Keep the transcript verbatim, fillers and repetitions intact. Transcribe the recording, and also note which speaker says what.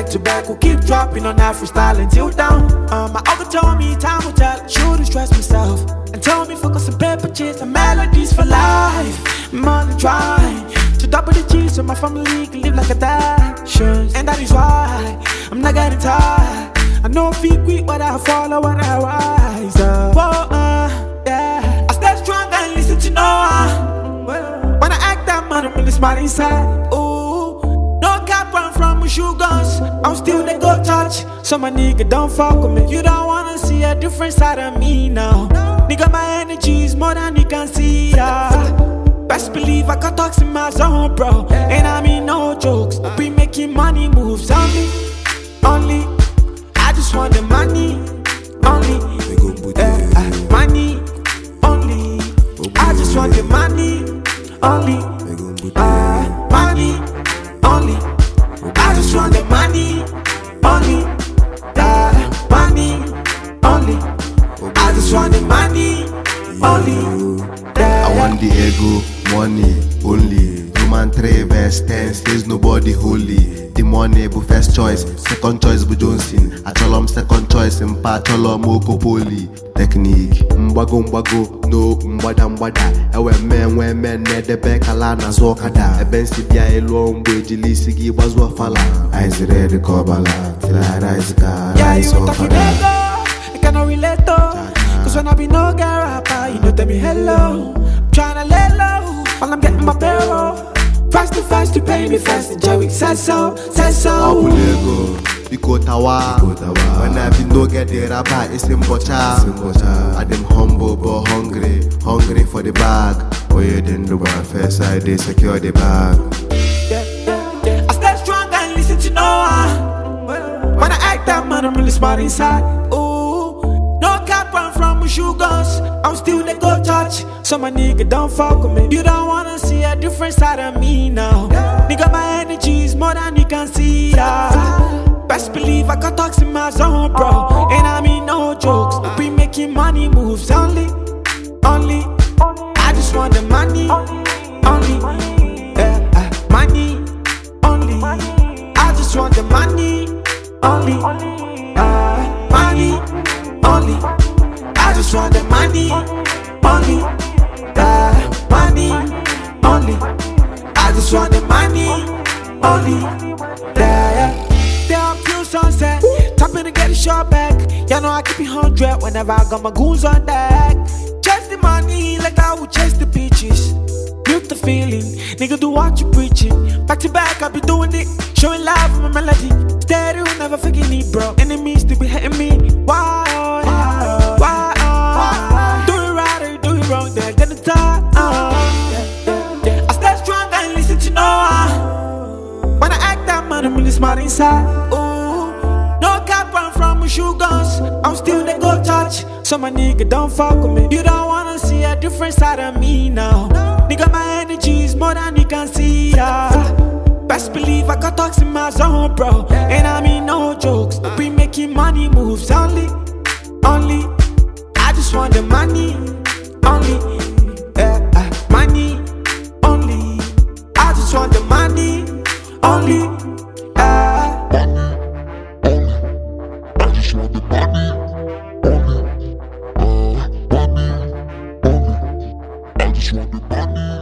Speaker 1: back to back, we'll keep dropping on that freestyle until down. Um, my uncle told me time will tell, I shouldn't stress myself, and told me focus on paper chase and melodies for life. I'm on the drive to double the G so my family can live like a dad. And that is why I'm not getting tired. I know feet weak, but I follow when I rise up. Whoa, uh, yeah. I stay strong and listen to no one. When I act that man, I'm really smart inside. Ooh, no cap run from shoe guns. I'm still the go touch. So my nigga don't fuck with me. You don't wanna see a different side of me now. Nigga, my energy is more than you can see. Yeah. Best believe I got talks in my zone, bro. And I mean no jokes. We making money moves only, only. I just want the money, only. Uh, uh, money, only. I just want the money, only. Uh, money, only. I just want the money, only. Uh, money, only. I just want the money, only.
Speaker 2: I want the ego, money, only. Human three verse ten says nobody holy. The money bu first choice, second choice bu Johnson. Acholom second choice, mpa acholom okopoli. Technique, mbago mbago, no mbada mbada. Ewe men we men ne debe kala na zokada. Ebensi bia elo mbo jilisi gi bazwa fala. Eyes red kobala, tila rise ka.
Speaker 1: Yeah, you talking ego, I cannot relate though. Cause when I be no guy rapper, you know tell me hello. I'm tryna lay low, while I'm getting my barrel. Fast to fast to pay me fast, and Jerry says so, says so.
Speaker 2: Apulego, Biko Tawa. When I be no get the rapper, it's in bocha. I dem humble but hungry, hungry for the bag. Oh you didn't do my first I they secure the bag.
Speaker 1: Yeah, yeah, yeah. I stay strong and listen to no one. When I act that man, I'm really smart inside. Ooh, no cap run from shoe guns. I'm still the go touch. So my nigga don't fuck with me. You don't wanna see a different side of me now. Nigga, my energy is more than you can see. Yeah. Best believe I got talks in my zone, bro. And I mean no jokes. We making money moves only, only. I just want the money, only. Yeah, uh, money, only. I just want the money, only. Uh, money, only. I just want the money, only. Uh, money, only. I just want the money, only. Yeah, yeah. They are pure sunset, tapping to get a shot back. You know I keep it hundred whenever I got my goons on deck. Chase the money like I would chase the beaches. Build the feeling, nigga do what you preaching. Back to back, I be doing it, showing love with my melody. Steady, never forget it, bro. Enemies to be hitting me. Why? Why? Why? Uh, do it right or do it wrong, they're gonna die. Uh, yeah, yeah. I stay strong and listen to no one. When I act that man, I'm really smart inside. Ooh, no cap run from shoe guns. I'm still the go touch. So my nigga don't fuck with me. You don't wanna see a different side of me now. Nigga, my energy is more than you can see. Yeah. Best believe I got talks in my zone, bro. And I mean no jokes. We making money moves only, only. I just want the money, only. Yeah, uh, money, only. I just want the money, only. Uh,
Speaker 3: I just want the money, only. Uh, money, only. I just want the money.